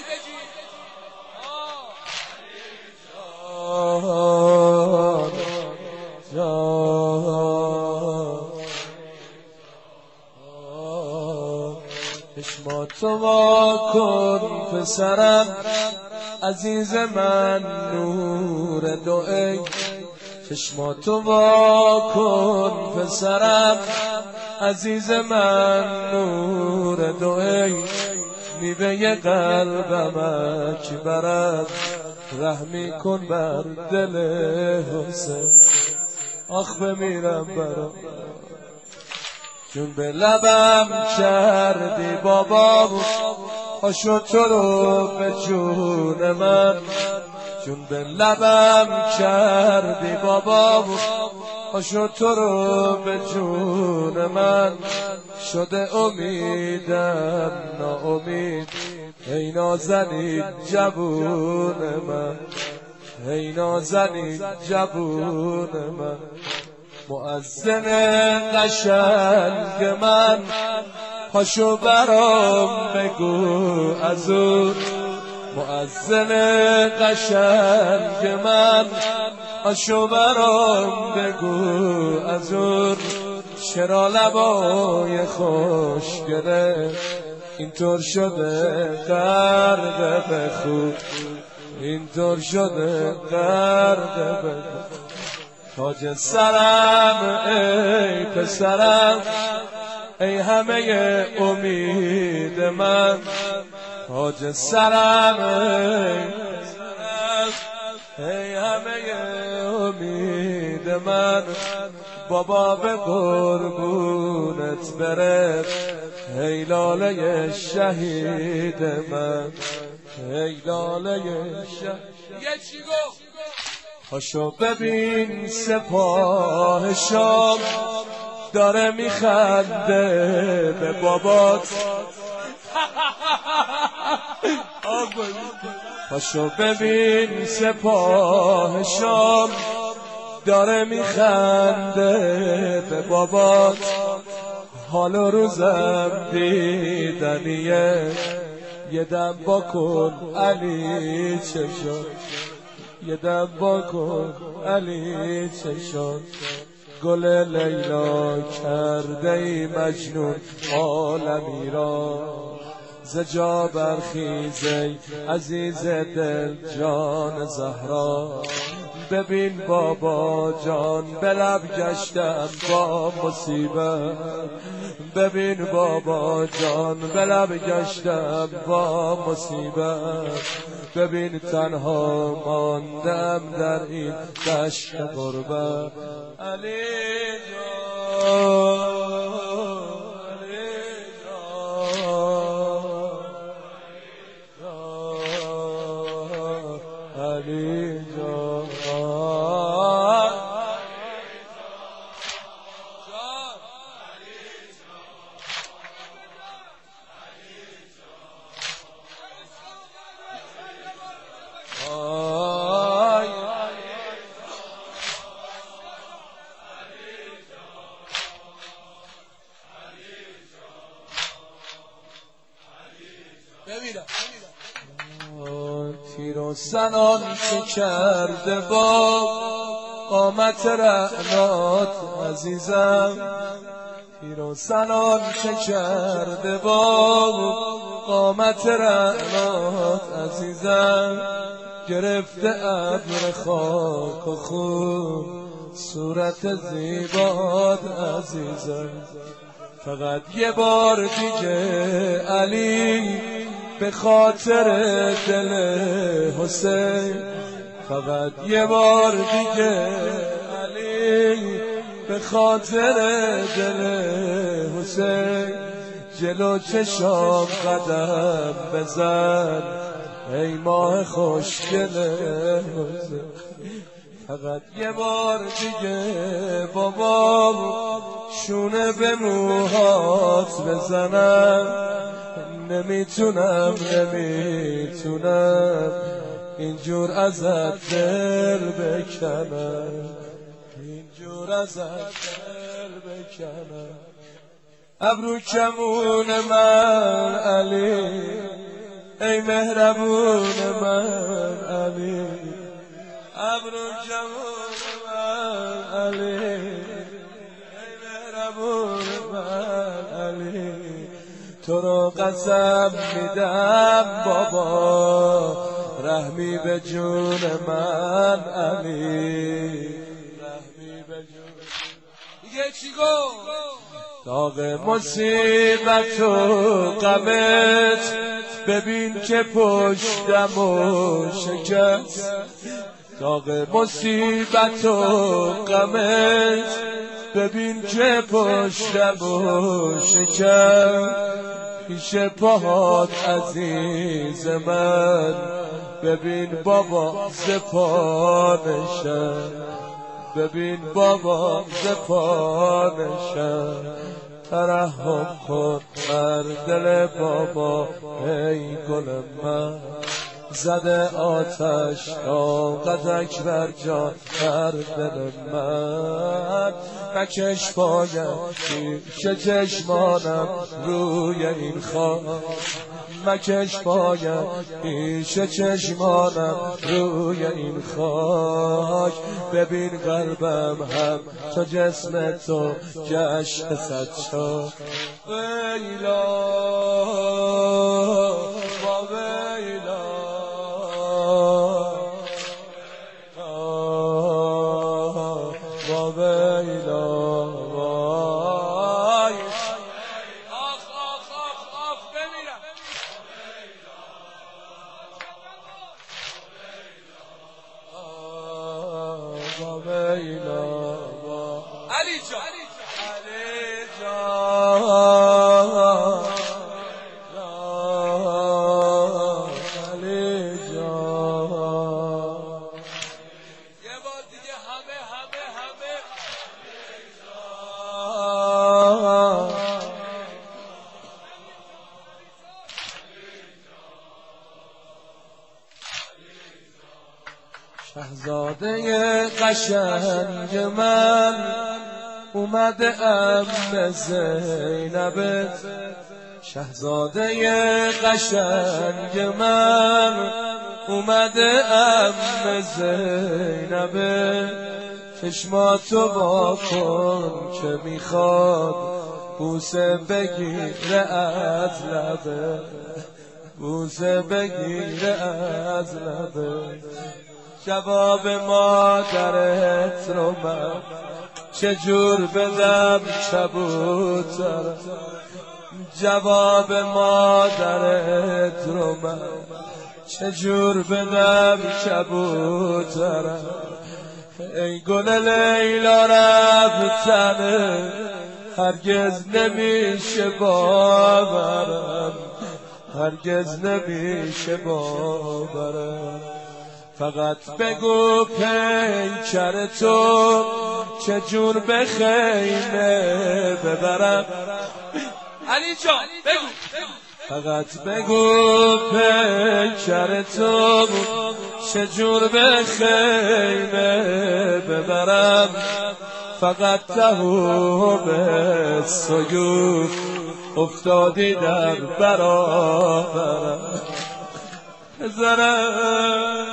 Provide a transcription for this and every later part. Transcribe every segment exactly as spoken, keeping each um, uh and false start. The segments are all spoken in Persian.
چشماتو وا کن پسرم عزیز من نور دو ای چشماتو وا کن پسرم عزیز من نور دو ای میوه قلبم کی برم رحمی کن بر دل حسین آخ بمیرم برام جون به لبم کردی بابا پاشو تو رو به جون من جون به لبم کردی بابا پاشو تو رو به جون من شده امیدم ناامید ای نازنین جوون من ای نازنین جوون من مؤذن قشنگ من پاشو برام بگو ازون مؤذن قشنگ من پاشو برام بگو ازون چرا لبای خوشگله اینطور شده غرق به خود اینطور شده غرق به تاج سرم ای پسرم ای همه امید من تاج سرم ای پسرم ای همه امید من بابا به قربونت بره ای لاله شهید من ای لاله شهید پاشو ببین سپاه شام داره میخنده به بابات پاشو ببین سپاه شام داره میخنده به بابات حال و روزم دیدنیه یه دم با کن علی چشم یه دم با کن علی چشم گل لیلا کرده ای مجنون عالمی را زجا برخیزی عزیز دل جان زهرا ببین بابا جان به لب گشتم با مصیبت ببین بابا جان به لب گشتم با مصیبت ببین تنها ماندم در این دشت غربت علی جان علی جان تیر و سنان که کرده با قامت رعنات عزیزم تیر و سنان که کرده با قامت رعنات عزیزم گرفته ابر خاک و خون صورت زیبات عزیزم فقط یه بار دیگه علی به خاطر دل حسین فقط یه بار دیگه علی به خاطر دل حسین جلو چشام قدم بزن ای ماه خوشگل حسین فقط یه بار دیگه بابا شونه به موهات بزنم نمیتونم نمیتونم اینجور ازت دل بکنم اینجور ازت دل بکنم ابرو کمون من علی ای مهربون من علی، ابرو جوون من علی، ای مهربون من علی، تو رو قسم میدم بابا رحمی به جون من علی، رحمی به جون. دیگه چی گفت؟ داغ مصیبت و غمت ببین که پشتم و شکست، داغ مصیبت و غمت ببین که پشتم و شکست، پیش پاهات عزیز من ببین بابا زپانشم، ببین بابا زپانشم، ترحم کن بر دل بابا ای گل من، زده آتش طاقتک بر جان بر دل من، مکش پایم پیش چشمانم روی این خاک، مکش پایم پیش چشمانم روی این خاک، ببین قلبم هم تو جسم تو گشت صد شد، ویلا با ویلا با ویلا وای آخ آخ آخ آخ بمیرم با ویلا علی جان علی جان علی جان یه بار دیگه همه همه همه شهزاده قشنگ من اومده ام زینبت، شهزاده قشنگ من اومده ام زینبت، چشماتو با کن که میخواد بوسه بگیره از لبه، بوسه بگیره از لبه، جواب مادرت رو من چجور بدم کبوتر، جواب مادرت رو من چجور بدم کبوتر، ای گل لیلا رفتنه هرگز نمیشه باورم، هرگز نمیشه باورم، فقط بگو پیکر تو چجور به خیمه ببرم، علی جان بگو، فقط بگو پیکر تو چجور به خیمه ببرم، فقط تهوم سیوف افتادی در برابرم، بزرم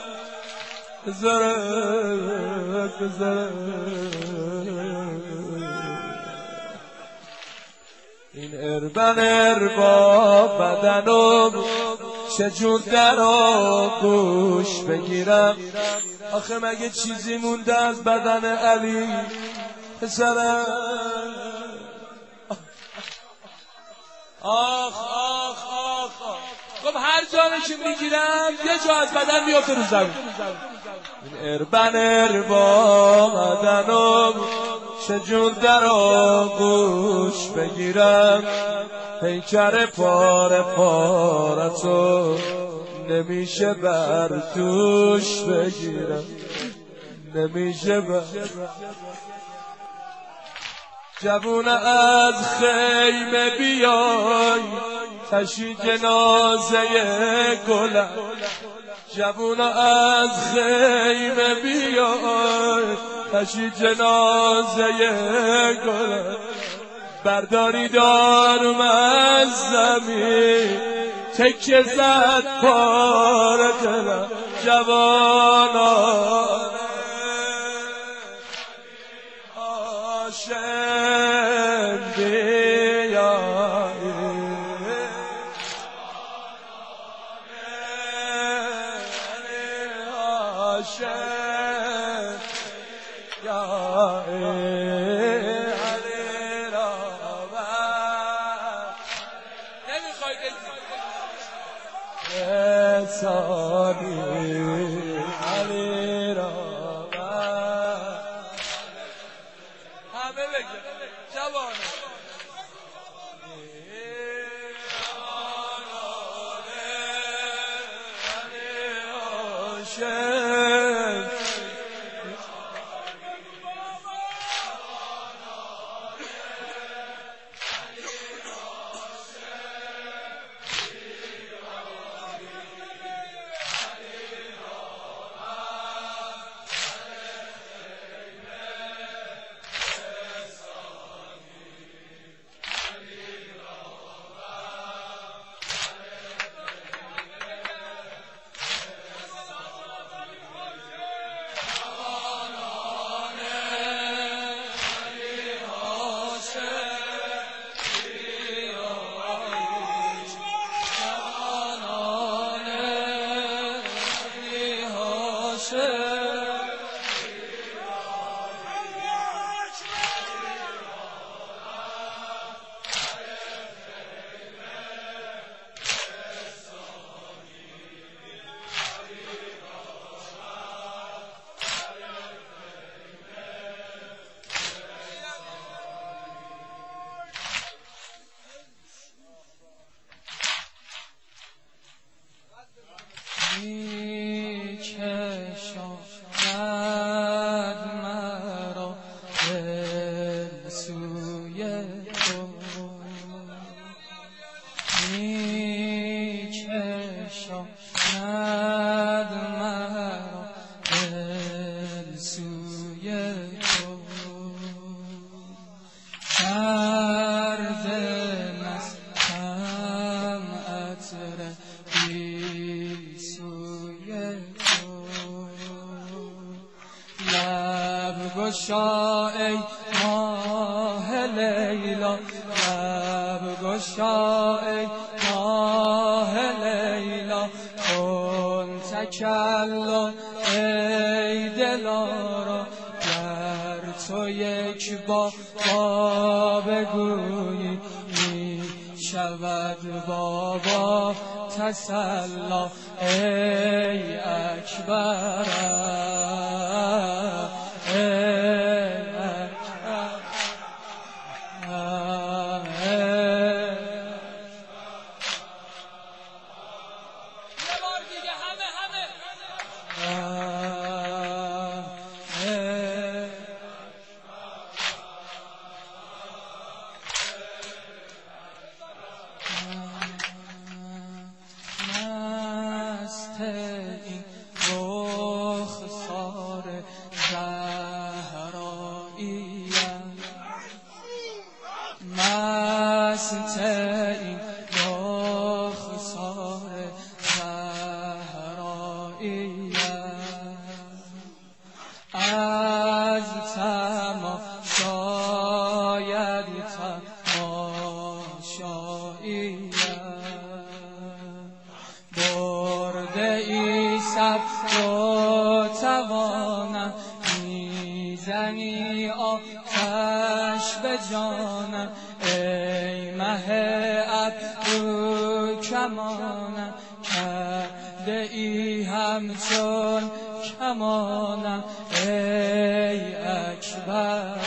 بزرم بزرم این اربن اربا بدنم چجور در آغوش بگیرم، آخه مگه چیزی مونده از بدن علی پسرم، آخ آخ آخ خب هر جانشی میگیرم یه جا از بدن میافته رو زمین، این اربن اربا بدنم چجور در آغوش بگیرم، پیکر پاره پارتو نمیشه بر دوش بگیرم، نمیشه بر جوونه از خیمه بیای تشی جنازه گلم، جوونه از خیمه بیای تشی جنازه گلم، برداری دارم از زمین تکه زد پاره دلم جوانانه هاشم بیایی هاشم بیایی سانی علی را همه بگه جوانه گشا ای ماه لیلا لب گشا ای ماه لیلا کن تکلم ای دلارا گر تو یک بار بگویی می شود بابا تسلا ای اکبر مست این رخسار زهراییم از تماشاید تماشاییم برده ای صبر و توانم میزنی آتش به جانم ای مه ابرو کمانم کرده ای همچون کمانم ای اکبر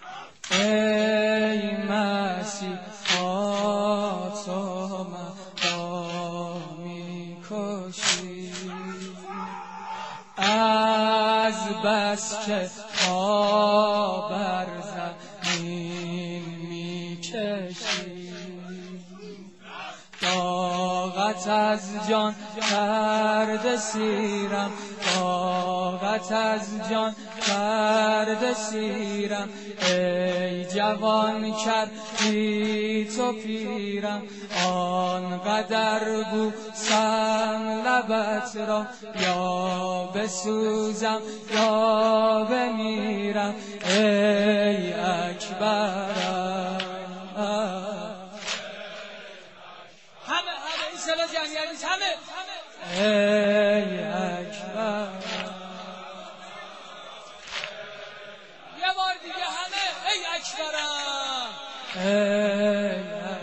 ای مسیح تو بس که پا بر زمین میکشی، طاقت از جان کرده سیرم، طاقت از جان کرده سیرم، ای جوان کردی تو پیرم، آنقدر بوسم لبت را یا بسوزم یا بمیرم، ای اکبرم. همه همه این صدا جمعیت نیست، همه ای اکبر. یه بار دیگه همه ای اکبرم، ای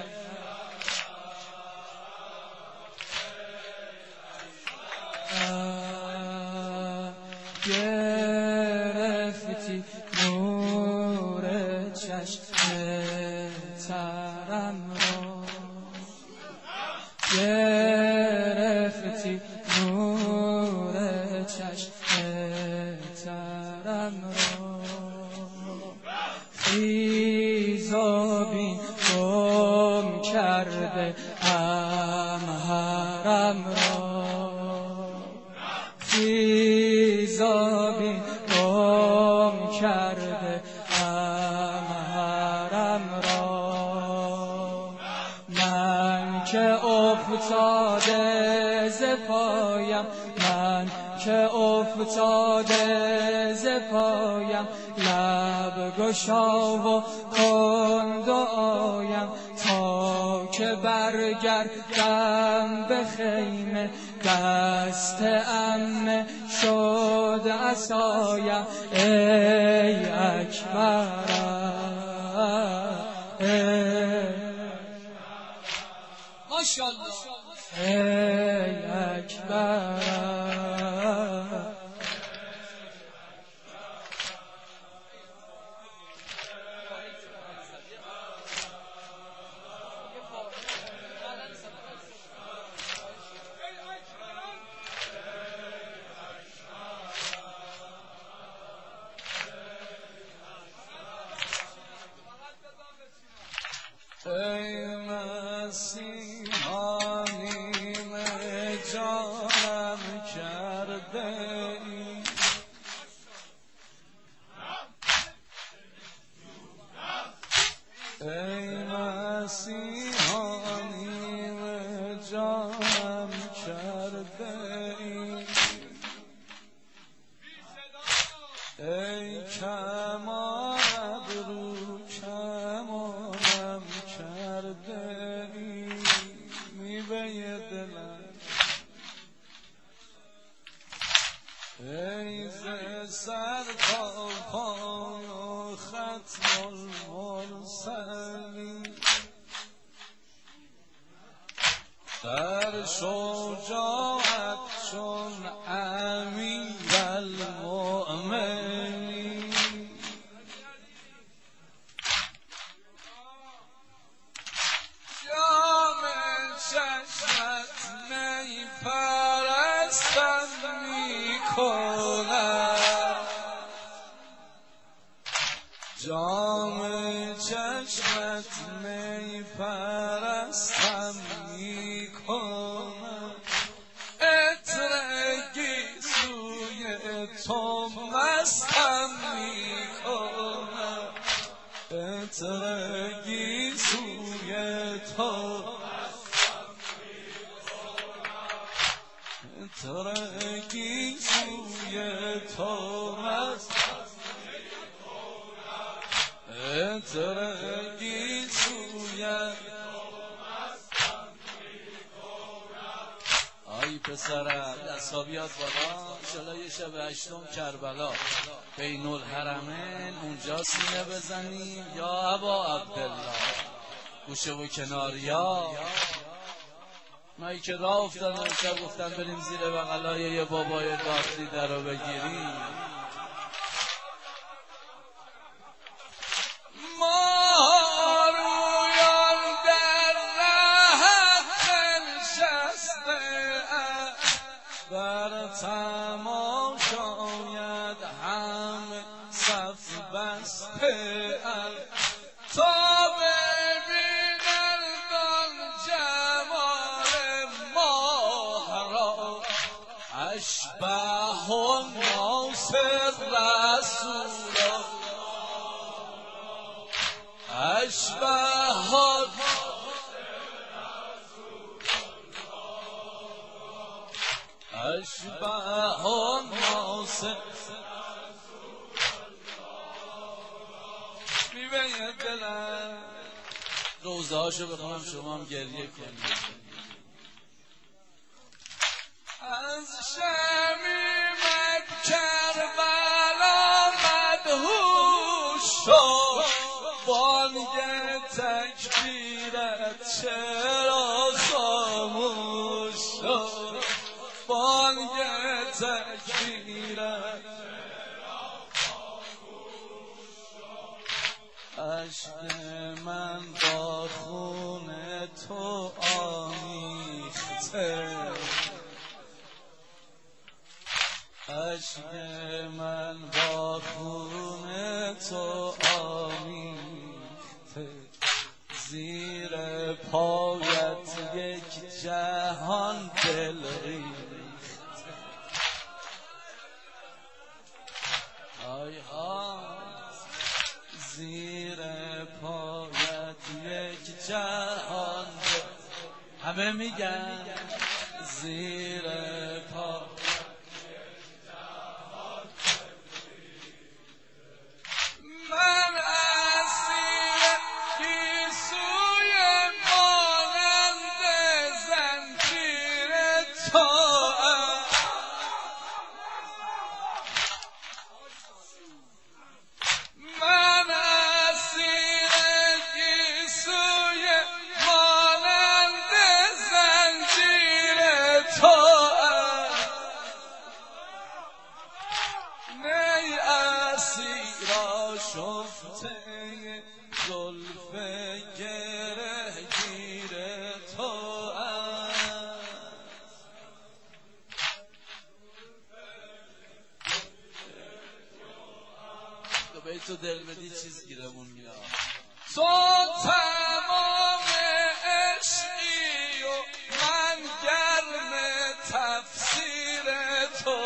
اکبر. گرفتی نور چشم ترم رو، گرفتی نور چشم ترم رو، خیز و بین گم کرده ام حرم رو، خیز و بین گم کرده ام حرم رو، من که افتاده ز پایم، من که افتاده ز پایم، لب گشا و کن دعایم، تا که برگردم به خیمه، دست عمه شد عصایم، ای اکبرم، ای ماشاءالله، ای اکبرم. ای مسیحانیم جانم کرده ای، ای مسیحانیم جانم کرده ای، ای کمان ابرو کمانم کرده ای، میوه دلم، ای ز سر تا پای و ختم المرسلین، در شجاعت چون امیر المؤمنین، جام چشمت می پرستم می کند، جام چشمت می پرستم می کند، عطرگی سوی تو مستم می کند، عطرگی سوی تو عطرگی سوی تو عطرگی سوی آی پسرم دستا بیاد بالا، انشالله یه شب هشتم کربلا بین الحرمین اونجا سینه بزنیم، یا ابا عبدالله گوشه و کنار، یا مایی که راه افتادن امشب گفتن بریم زیر بغلای یه بابای داخلی در رو بگیریم. بر تماشاید بسته ام تا ببینند آن جمال ماه را اشبه الناس رسول اشبه اشبه الناس میبینید دلم روزه هاشو بخونم شما هم گریه کنید. از شمیمت کربلا مدهوش شد بانگ تکبیرت چرا خاموش شد بانگ تکبیرت عشق من با خون تو آمیخته عشق من با خون تو آمیخته زیر پایت یک جهان دل ریخته آی ها زیر پایت یک جهان دل همه میگن زیر پایت زلف گره گیر تو تو به تو دل بدی چیز گیرمون میاد تو تمام عشقی و من گرم تفسیر تو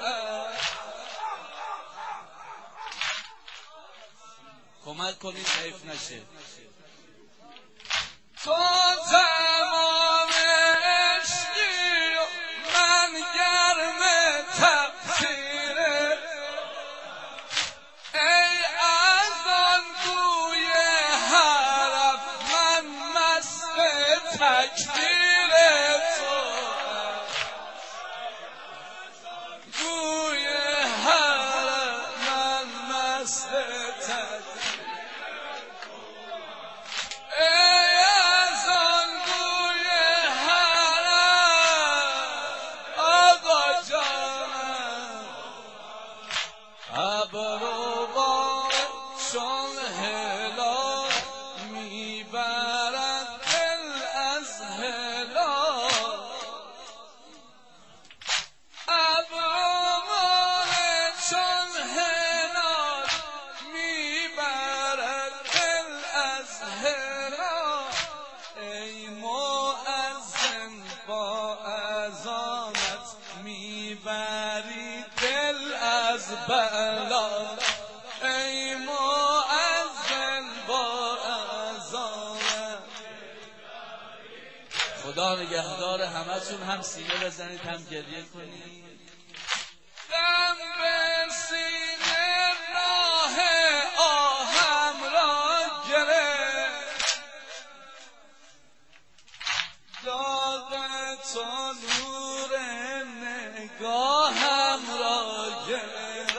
کمک کنید حیف نشه تو تمام عشقی و من گرم تفسیر ای از آن گوی حرف من مست تکبیر تو گوی حرف من مست تکبیر ابروان چون هلال میبرد دل از هلال ابروان چون هلال میبرد دل از هلال ای مؤذن با اذانت میبری دل از بلا ای مؤذن با اذان خدا نگهدار همتون هم سینه بزنید هم گریه کنید دم به سینه راه آهم را گرفت داغ تو نور نگاهم را گرفت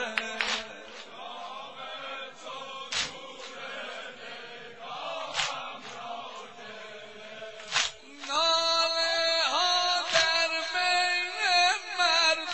ناله ها در بین مردم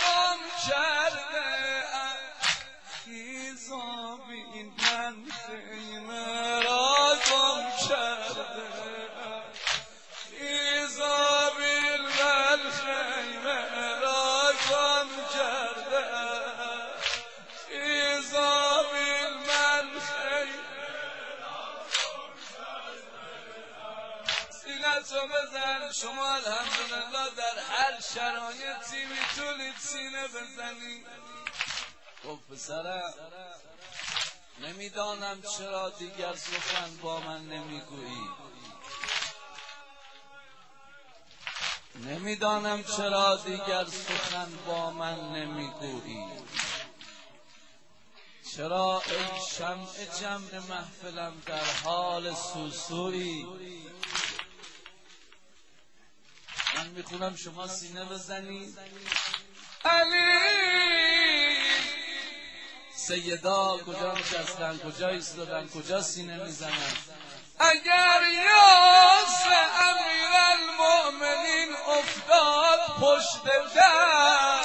تو بزن. شما الحمدلله در هر شرایطی میتونید سینه بزنید. گفت پسرم نمیدانم چرا دیگر سخن با من نمیگویی، نمیدانم چرا دیگر سخن با من نمیگویی. چرا ای شمع جمع محفلم در حال سوسویی؟ من میخونم شما سینه بزنید. علی سیدا کجا نشستن، کجا ایستادن، کجا سینه میزنن؟ اگر یاس امیر المؤمنین افتاد پشت در،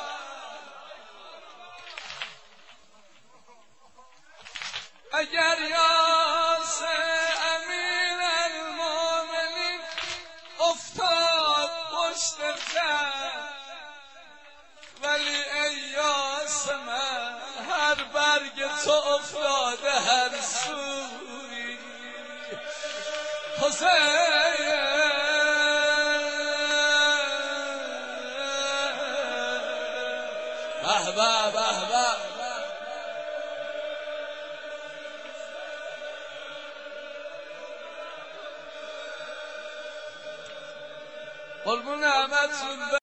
اگر یاس امیر المؤمنین افتاد پشت در، ولی ای یاس من هر برگ تو افتاده هر سوی. حسین به به به به قربون احمدتون.